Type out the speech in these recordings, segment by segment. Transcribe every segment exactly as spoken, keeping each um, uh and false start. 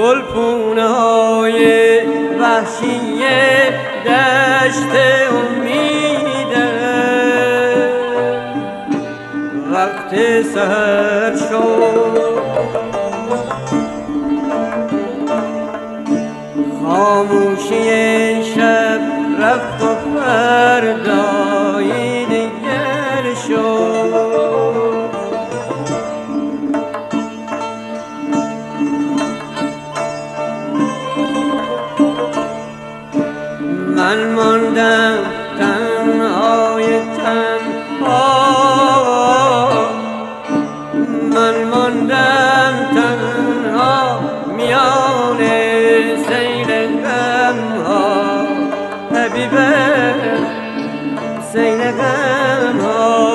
گلپونه های وحشی دشت امیده وقت سحر شد خاموشی شب رفت و فردایی دیگر شد. من ماندم تنهای تنها، من ماندم تنها میان سیل غم ها، حبیبه سیل غم ها.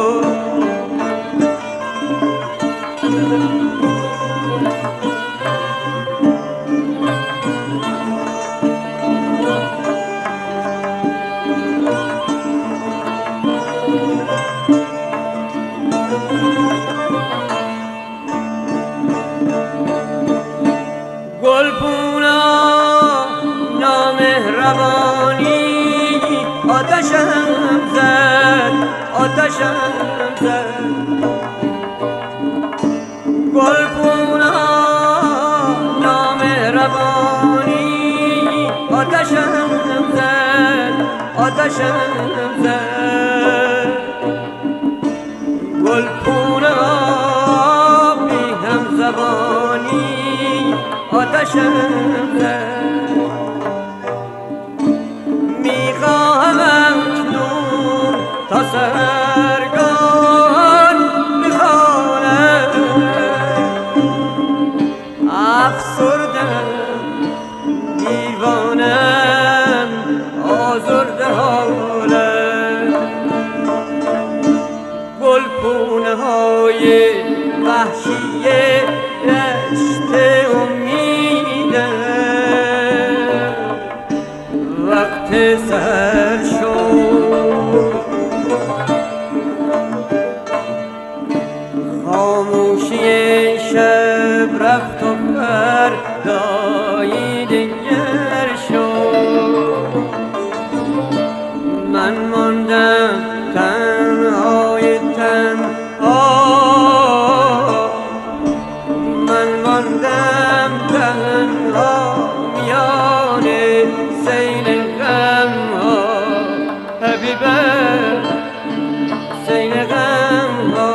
گلپونا نامهربانی آتشم زد آتشم زد. گلپونا نامهربانی آتشم زد آتشم زد. گلپونا بی هم زبانی آتشم زد. میخواهم اکنون تا سحرگاه بخوانم، افسردم دیوانم آزرده حالم. گلپونه های وحشی دشت امیده وقت سحر شد خاموشی شب رفت و فردایی دیگر شد. من ماندم تنهای تنها، من ماندم تنها میان سیل غم ها، حبیبه سیل غم ها.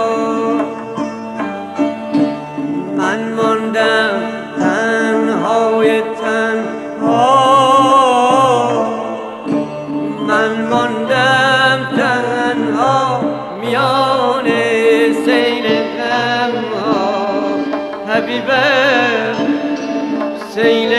من ماندم تنهای تنها، من ماندم تنها میان سیل غم ها، حبیبه سیل